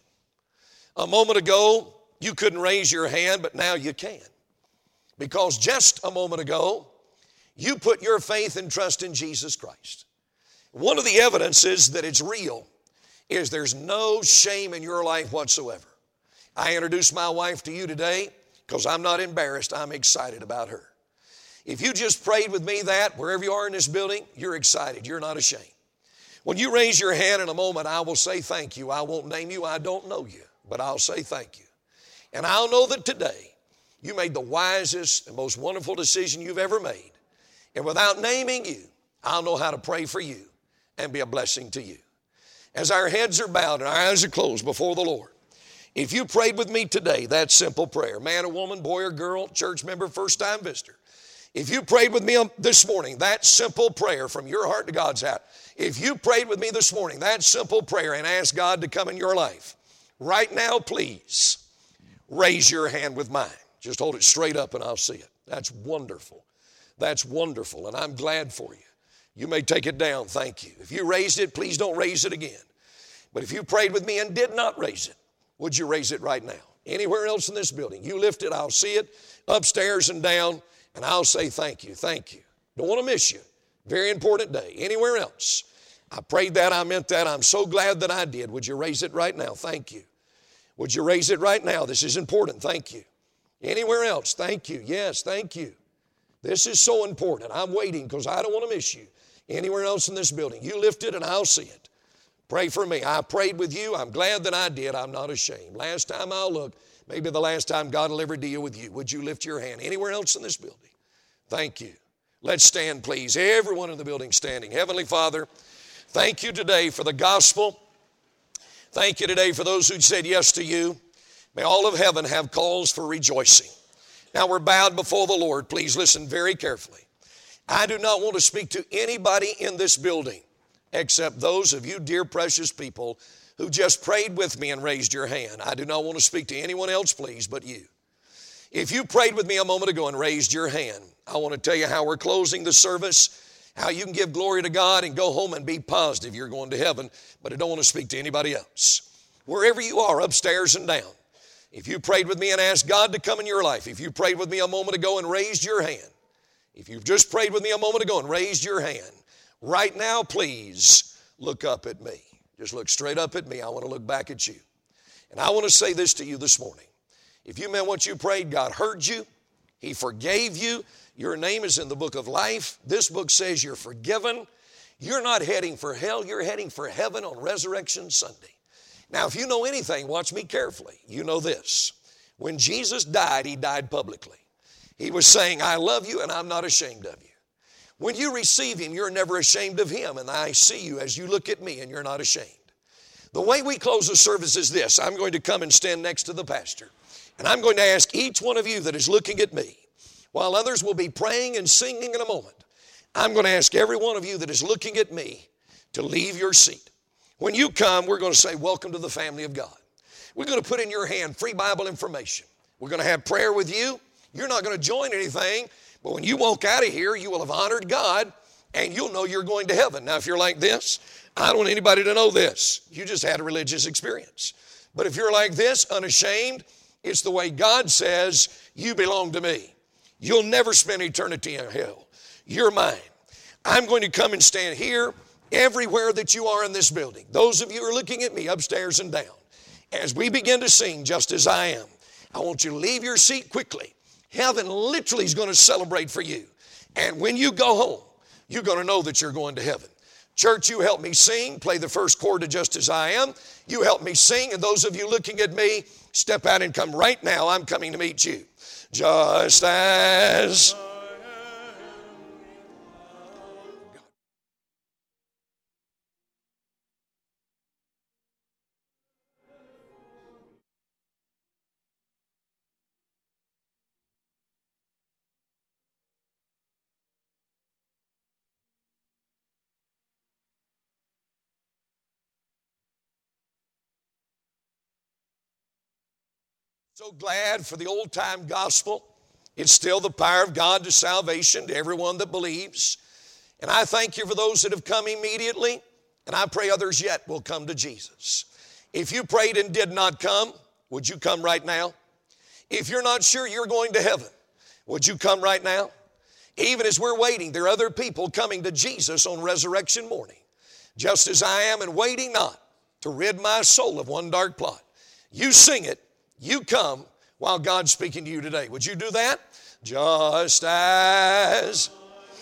A moment ago, you couldn't raise your hand, but now you can. Because just a moment ago, you put your faith and trust in Jesus Christ. One of the evidences that it's real is there's no shame in your life whatsoever. I introduced my wife to you today because I'm not embarrassed. I'm excited about her. If you just prayed with me that, wherever you are in this building, you're excited. You're not ashamed. When you raise your hand in a moment, I will say thank you. I won't name you. I don't know you, but I'll say thank you. And I'll know that today you made the wisest and most wonderful decision you've ever made. And without naming you, I'll know how to pray for you and be a blessing to you. As our heads are bowed and our eyes are closed before the Lord, if you prayed with me today, that simple prayer, man or woman, boy or girl, church member, first-time visitor, if you prayed with me this morning, that simple prayer from your heart to God's heart, if you prayed with me this morning, that simple prayer and asked God to come in your life, right now, please, raise your hand with mine. Just hold it straight up and I'll see it. That's wonderful. That's wonderful, and I'm glad for you. You may take it down, thank you. If you raised it, please don't raise it again. But if you prayed with me and did not raise it, would you raise it right now? Anywhere else in this building, you lift it, I'll see it, upstairs and down, and I'll say thank you, thank you. Don't want to miss you. Very important day. Anywhere else, I prayed that, I meant that, I'm so glad that I did. Would you raise it right now? Thank you. Would you raise it right now? This is important, thank you. Anywhere else, thank you, yes, thank you. This is so important. I'm waiting because I don't want to miss you. Anywhere else in this building, you lift it and I'll see it. Pray for me. I prayed with you. I'm glad that I did. I'm not ashamed. Last time I'll look, maybe the last time God will ever deal with you. Would you lift your hand? Anywhere else in this building? Thank you. Let's stand, please. Everyone in the building standing. Heavenly Father, thank you today for the gospel. Thank you today for those who said yes to you. May all of heaven have cause for rejoicing. Now we're bowed before the Lord. Please listen very carefully. I do not want to speak to anybody in this building except those of you dear precious people who just prayed with me and raised your hand. I do not want to speak to anyone else, please, but you. If you prayed with me a moment ago and raised your hand, I want to tell you how we're closing the service, how you can give glory to God and go home and be positive you're going to heaven, but I don't want to speak to anybody else. Wherever you are, upstairs and down, if you prayed with me and asked God to come in your life, if you prayed with me a moment ago and raised your hand, if you've just prayed with me a moment ago and raised your hand, right now, please look up at me. Just look straight up at me. I want to look back at you. And I want to say this to you this morning. If you meant what you prayed, God heard you. He forgave you. Your name is in the book of life. This book says you're forgiven. You're not heading for hell. You're heading for heaven on Resurrection Sunday. Now, if you know anything, watch me carefully. You know this. When Jesus died, He died publicly. He was saying, I love you and I'm not ashamed of you. When you receive Him, you're never ashamed of Him. And I see you as you look at me and you're not ashamed. The way we close the service is this. I'm going to come and stand next to the pastor. And I'm going to ask each one of you that is looking at me, while others will be praying and singing in a moment, I'm going to ask every one of you that is looking at me to leave your seat. When you come, we're going to say, welcome to the family of God. We're going to put in your hand free Bible information. We're going to have prayer with you. You're not going to join anything, but when you walk out of here, you will have honored God and you'll know you're going to heaven. Now, if you're like this, I don't want anybody to know this. You just had a religious experience. But if you're like this, unashamed, it's the way God says, you belong to me. You'll never spend eternity in hell. You're mine. I'm going to come and stand here everywhere that you are in this building. Those of you who are looking at me upstairs and down. As we begin to sing, just as I am, I want you to leave your seat quickly. Heaven literally is going to celebrate for you. And when you go home, you're going to know that you're going to heaven. Church, you help me sing. Play the first chord to Just As I Am. You help me sing. And those of you looking at me, step out and come right now. I'm coming to meet you. Just as so glad for the old-time gospel. It's still the power of God to salvation to everyone that believes. And I thank you for those that have come immediately, and I pray others yet will come to Jesus. If you prayed and did not come, would you come right now? If you're not sure you're going to heaven, would you come right now? Even as we're waiting, there are other people coming to Jesus on resurrection morning. Just as I am and waiting not to rid my soul of one dark plot. You sing it. You come while God's speaking to you today. Would you do that? Just as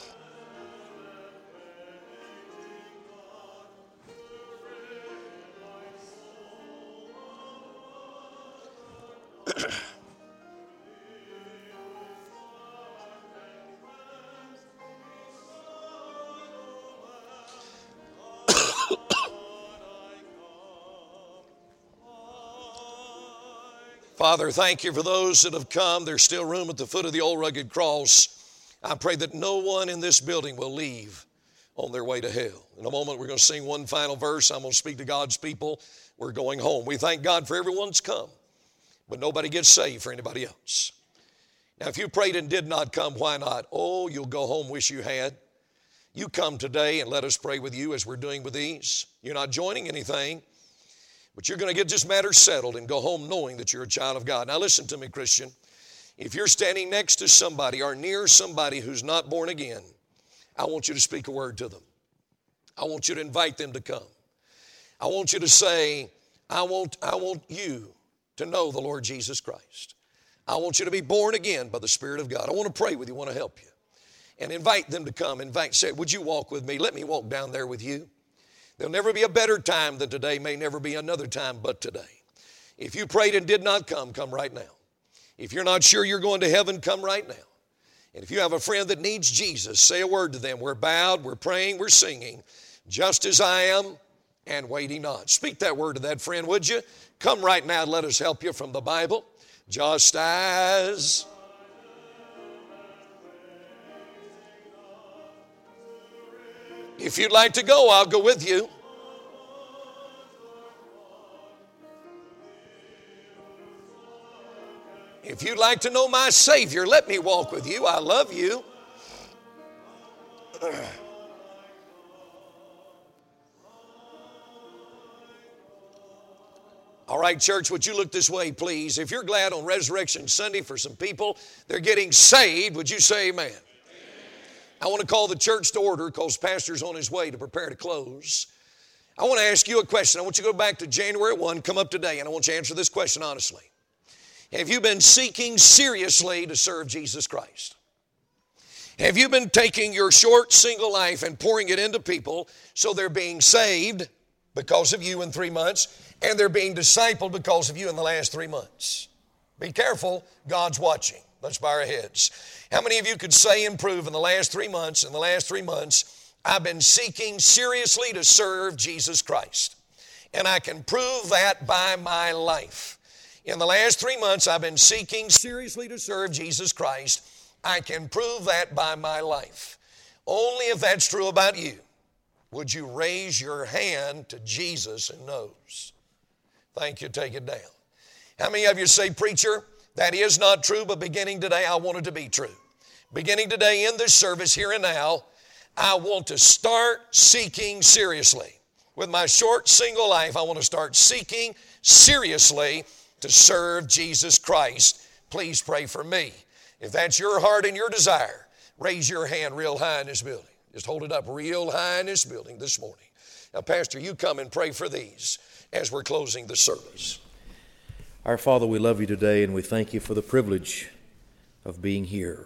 Father, thank you for those that have come. There's still room at the foot of the old rugged cross. I pray that no one in this building will leave on their way to hell. In a moment, we're going to sing one final verse. I'm going to speak to God's people. We're going home. We thank God for everyone's come, but nobody gets saved for anybody else. Now, if you prayed and did not come, why not? Oh, you'll go home, wish you had. You come today and let us pray with you as we're doing with these. You're not joining anything. But you're going to get this matter settled and go home knowing that you're a child of God. Now listen to me, Christian. If you're standing next to somebody or near somebody who's not born again, I want you to speak a word to them. I want you to invite them to come. I want you to say, I want, I want you to know the Lord Jesus Christ. I want you to be born again by the Spirit of God. I want to pray with you, I want to help you. And invite them to come. Invite, say, would you walk with me? Let me walk down there with you. There'll never be a better time than today, may never be another time but today. If you prayed and did not come, come right now. If you're not sure you're going to heaven, come right now. And if you have a friend that needs Jesus, say a word to them. We're bowed, we're praying, we're singing, just as I am and waiting not. Speak that word to that friend, would you? Come right now and let us help you from the Bible. Just as... If you'd like to go, I'll go with you. If you'd like to know my Savior, let me walk with you. I love you. All right, church, would you look this way, please? If you're glad on Resurrection Sunday for some people, they're getting saved, would you say amen? I want to call the church to order because Pastor's on his way to prepare to close. I want to ask you a question. I want you to go back to January first, come up today, and I want you to answer this question honestly. Have you been seeking seriously to serve Jesus Christ? Have you been taking your short single life and pouring it into people so they're being saved because of you in three months and they're being discipled because of you in the last three months? Be careful, God's watching. Let's bow our heads. How many of you could say and prove in the last three months, in the last three months, I've been seeking seriously to serve Jesus Christ? And I can prove that by my life. In the last three months, I've been seeking seriously to serve Jesus Christ. I can prove that by my life. Only if that's true about you would you raise your hand to Jesus and knows. Thank you. Take it down. How many of you say, preacher, that is not true, but beginning today, I want it to be true. Beginning today in this service, here and now, I want to start seeking seriously. With my short single life, I want to start seeking seriously to serve Jesus Christ. Please pray for me. If that's your heart and your desire, raise your hand real high in this building. Just hold it up real high in this building this morning. Now, Pastor, you come and pray for these as we're closing the service. Our Father, we love you today, and we thank you for the privilege of being here.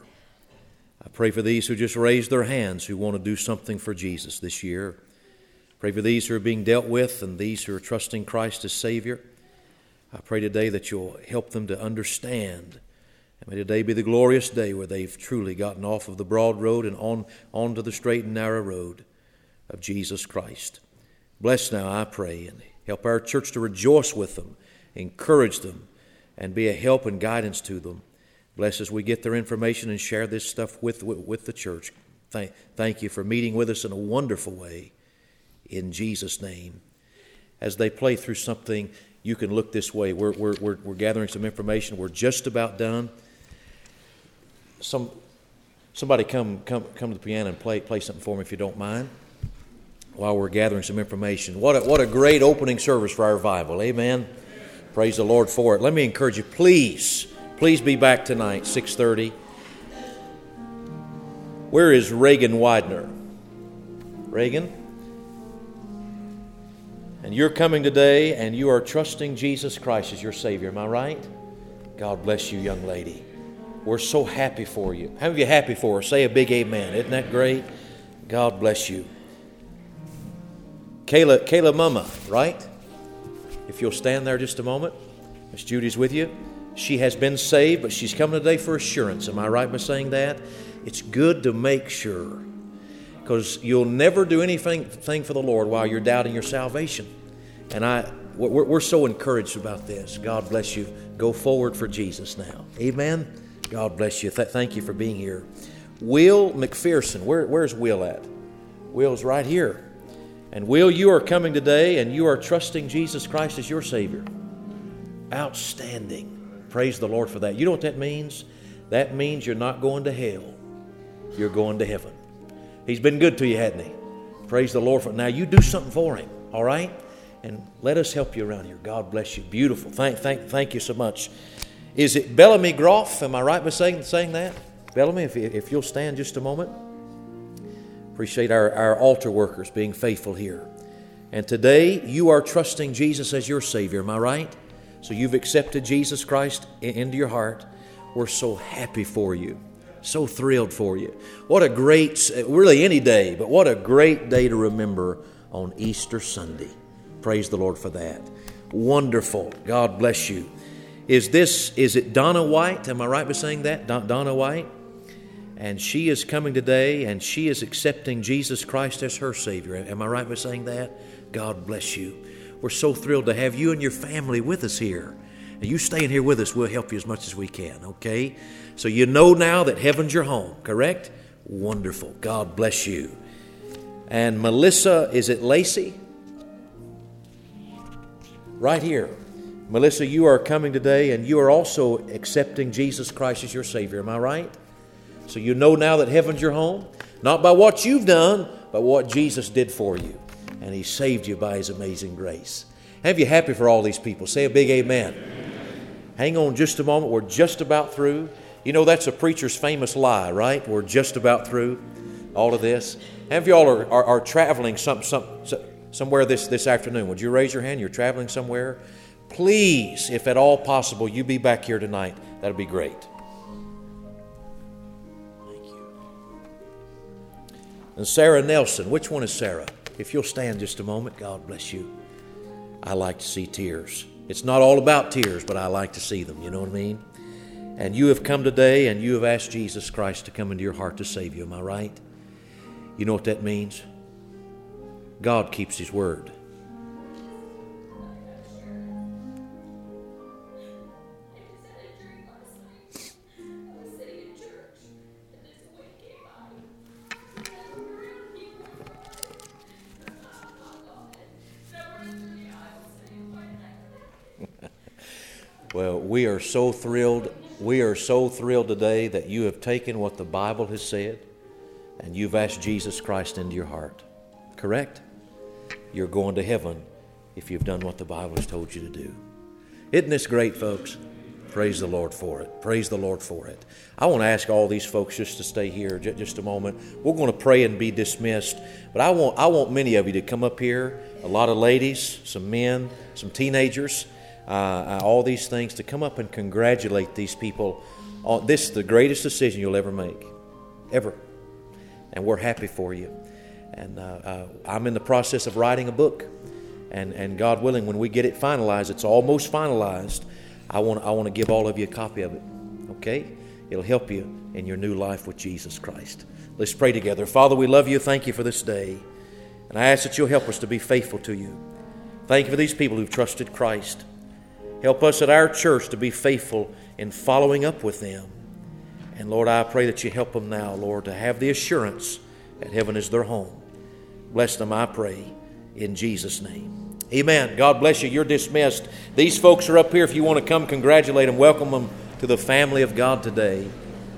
I pray for these who just raised their hands, who want to do something for Jesus this year. Pray for these who are being dealt with and these who are trusting Christ as Savior. I pray today that you'll help them to understand. And may today be the glorious day where they've truly gotten off of the broad road and on onto the straight and narrow road of Jesus Christ. Bless now, I pray, and help our church to rejoice with them, encourage them, and be a help and guidance to them. Bless as we get their information and share this stuff with, with, with the church. Thank, thank you for meeting with us in a wonderful way. In Jesus' name. As they play through something, you can look this way. We're, we're, we're, we're gathering some information. We're just about done. Some, somebody come, come, come to the piano and play, play something for me if you don't mind, while we're gathering some information. What a, what a great opening service for our revival. Amen. Amen. Praise the Lord for it. Let me encourage you, please, please be back tonight, six thirty. Where is Reagan Widener? Reagan? And you're coming today and you are trusting Jesus Christ as your Savior. Am I right? God bless you, young lady. We're so happy for you. How many of you happy for her? Say a big amen. Isn't that great? God bless you. Kayla, Kayla Mama, right? If you'll stand there just a moment. Miss Judy's with you. She has been saved, but she's coming today for assurance. Am I right by saying that? It's good to make sure. Because you'll never do anything thing for the Lord while you're doubting your salvation. And I, we're, we're so encouraged about this. God bless you. Go forward for Jesus now. Amen. God bless you. Th- thank you for being here. Will McPherson. Where, where's Will at? Will's right here. And Will, you are coming today and you are trusting Jesus Christ as your Savior. Outstanding. Praise the Lord for that. You know what that means? That means you're not going to hell. You're going to heaven. He's been good to you, hasn't he? Praise the Lord for it. Now you do something for him, all right? And let us help you around here. God bless you. Beautiful. Thank, thank, thank you so much. Is it Bellamy Groff? Am I right by saying, saying that? Bellamy, if, if you'll stand just a moment. Appreciate our, our altar workers being faithful here. And today you are trusting Jesus as your Savior. Am I right? So you've accepted Jesus Christ into your heart. We're so happy for you. So thrilled for you. What a great, really any day, but what a great day to remember on Easter Sunday. Praise the Lord for that. Wonderful. God bless you. Is this, is it Donna White? Am I right by saying that? Don, Donna White? And she is coming today and she is accepting Jesus Christ as her Savior. Am I right by saying that? God bless you. We're so thrilled to have you and your family with us here. And you staying here with us, we'll help you as much as we can, okay? So you know now that heaven's your home, correct? Wonderful. God bless you. And Melissa, is it Lacey? Right here. Melissa, you are coming today and you are also accepting Jesus Christ as your Savior. Am I right? So you know now that heaven's your home, not by what you've done, but what Jesus did for you. And He saved you by His amazing grace. Have you happy for all these people? Say a big amen. Amen. Hang on just a moment. We're just about through. You know, that's a preacher's famous lie, right? We're just about through all of this. Have you all are, are, are traveling some, some, some, somewhere this, this afternoon. Would you raise your hand? You're traveling somewhere. Please, if at all possible, you be back here tonight. That would be great. Thank you. And Sarah Nelson. Which one is Sarah? If you'll stand just a moment, God bless you. I like to see tears. It's not all about tears, but I like to see them. You know what I mean? And you have come today and you have asked Jesus Christ to come into your heart to save you. Am I right? You know what that means? God keeps His word. Well, we are so thrilled. We are so thrilled today that you have taken what the Bible has said and you've asked Jesus Christ into your heart. Correct? You're going to heaven if you've done what the Bible has told you to do. Isn't this great, folks? Praise the Lord for it. Praise the Lord for it. I want to ask all these folks just to stay here just a moment. We're going to pray and be dismissed. But I want, I want many of you to come up here, a lot of ladies, some men, some teenagers, Uh, all these things, to come up and congratulate these people. On, this is the greatest decision you'll ever make, ever. And we're happy for you. And uh, uh, I'm in the process of writing a book. And, and God willing, when we get it finalized, it's almost finalized, I want, I want to give all of you a copy of it. Okay? It'll help you in your new life with Jesus Christ. Let's pray together. Father, we love you. Thank you for this day. And I ask that you'll help us to be faithful to you. Thank you for these people who've trusted Christ. Help us at our church to be faithful in following up with them. And Lord, I pray that you help them now, Lord, to have the assurance that heaven is their home. Bless them, I pray, in Jesus' name. Amen. God bless you. You're dismissed. These folks are up here. If you want to come congratulate them, welcome them to the family of God today.